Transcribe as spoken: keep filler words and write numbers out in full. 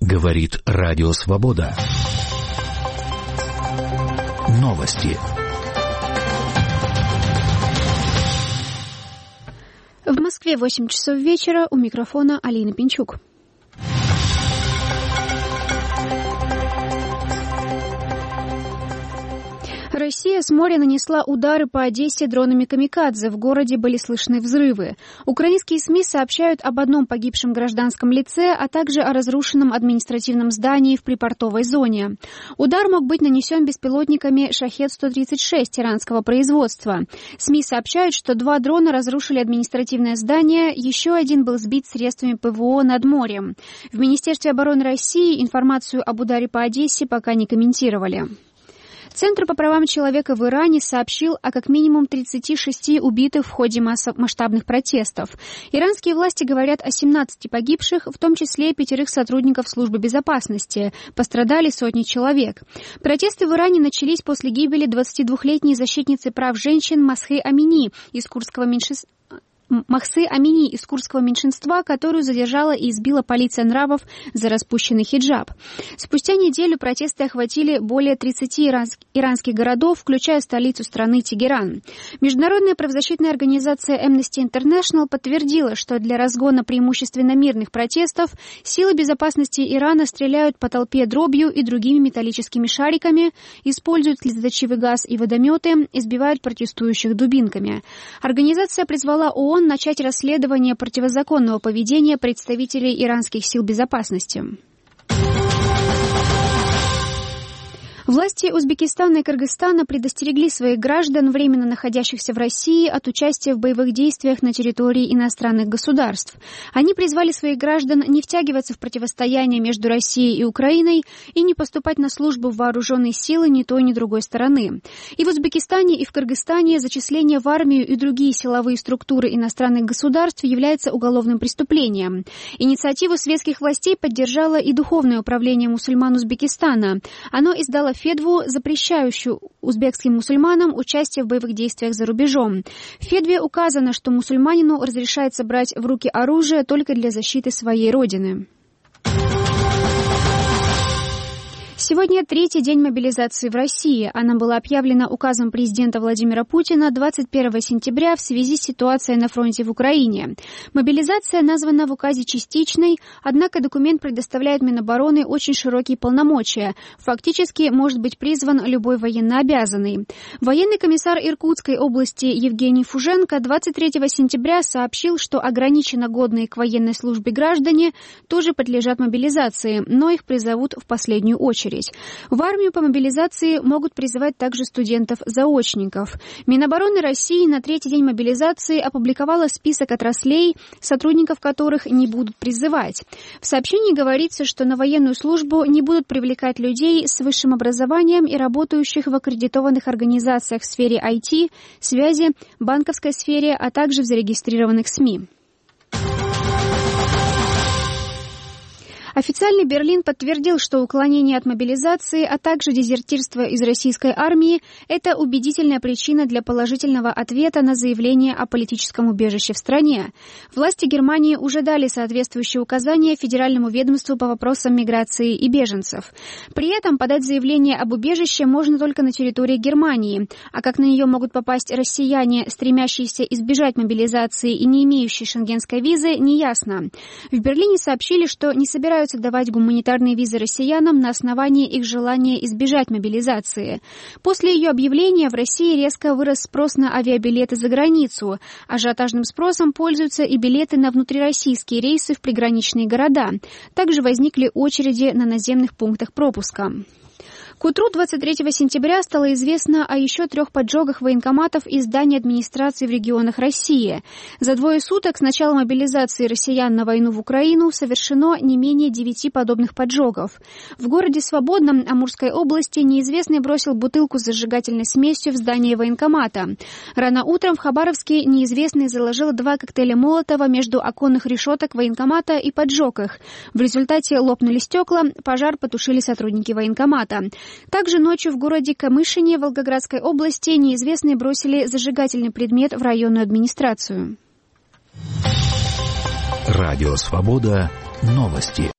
Говорит Радио Свобода. Новости. В Москве восемь часов вечера, у микрофона Алина Пинчук. Россия с моря нанесла удары по Одессе дронами «Камикадзе». В городе были слышны взрывы. Украинские СМИ сообщают об одном погибшем гражданском лице, а также о разрушенном административном здании в припортовой зоне. Удар мог быть нанесен беспилотниками «Шахед сто тридцать шесть» иранского производства. СМИ сообщают, что два дрона разрушили административное здание, еще один был сбит средствами ПВО над морем. В Министерстве обороны России информацию об ударе по Одессе пока не комментировали. Центр по правам человека в Иране сообщил о как минимум тридцати шести убитых в ходе масштабных протестов. Иранские власти говорят о семнадцати погибших, в том числе пятерых сотрудников службы безопасности. Пострадали сотни человек. Протесты в Иране начались после гибели двадцатидвухлетней защитницы прав женщин Масхы Амини из курдского меньшинства. Махсы Амини из курдского меньшинства, которую задержала и избила полиция нравов за распущенный хиджаб. Спустя неделю протесты охватили более тридцати иранских городов, включая столицу страны Тегеран. Международная правозащитная организация Amnesty International подтвердила, что для разгона преимущественно мирных протестов силы безопасности Ирана стреляют по толпе дробью и другими металлическими шариками, используют слезоточивый газ и водометы, избивают протестующих дубинками. Организация призвала ООН начать расследование противозаконного поведения представителей иранских сил безопасности. Власти Узбекистана и Кыргызстана предостерегли своих граждан, временно находящихся в России, от участия в боевых действиях на территории иностранных государств. Они призвали своих граждан не втягиваться в противостояние между Россией и Украиной и не поступать на службу в вооруженные силы ни той, ни другой стороны. И в Узбекистане, и в Кыргызстане зачисление в армию и другие силовые структуры иностранных государств является уголовным преступлением. Инициативу светских властей поддержало и Духовное управление мусульман Узбекистана. Оно издало федву, запрещающую узбекским мусульманам участие в боевых действиях за рубежом. В федве указано, что мусульманину разрешается брать в руки оружие только для защиты своей родины. Сегодня третий день мобилизации в России. Она была объявлена указом президента Владимира Путина двадцать первого сентября в связи с ситуацией на фронте в Украине. Мобилизация названа в указе частичной, однако документ предоставляет Минобороны очень широкие полномочия. Фактически может быть призван любой военнообязанный. Военный комиссар Иркутской области Евгений Фуженко двадцать третьего сентября сообщил, что ограниченно годные к военной службе граждане тоже подлежат мобилизации, но их призовут в последнюю очередь. В армию по мобилизации могут призывать также студентов-заочников. Минобороны России на третий день мобилизации опубликовала список отраслей, сотрудников которых не будут призывать. В сообщении говорится, что на военную службу не будут привлекать людей с высшим образованием и работающих в аккредитованных организациях в сфере ай ти, связи, банковской сфере, а также в зарегистрированных СМИ. Официальный Берлин подтвердил, что уклонение от мобилизации, а также дезертирство из российской армии – это убедительная причина для положительного ответа на заявление о политическом убежище в стране. Власти Германии уже дали соответствующие указания Федеральному ведомству по вопросам миграции и беженцев. При этом подать заявление об убежище можно только на территории Германии, а как на нее могут попасть россияне, стремящиеся избежать мобилизации и не имеющие шенгенской визы, неясно. В Берлине сообщили, что не собираются давать гуманитарные визы россиянам на основании их желания избежать мобилизации. После ее объявления в России резко вырос спрос на авиабилеты за границу. Ажиотажным спросом пользуются и билеты на внутрироссийские рейсы в приграничные города. Также возникли очереди на наземных пунктах пропуска. К утру двадцать третьего сентября стало известно о еще трех поджогах военкоматов и зданий администрации в регионах России. За двое суток с начала мобилизации россиян на войну в Украину совершено не менее девяти подобных поджогов. В городе Свободном Амурской области неизвестный бросил бутылку с зажигательной смесью в здание военкомата. Рано утром в Хабаровске неизвестный заложил два коктейля Молотова между оконных решеток военкомата и поджег их. В результате лопнули стекла, пожар потушили сотрудники военкомата. Также ночью в городе Камышине Волгоградской области неизвестные бросили зажигательный предмет в районную администрацию. Радио Свобода. Новости.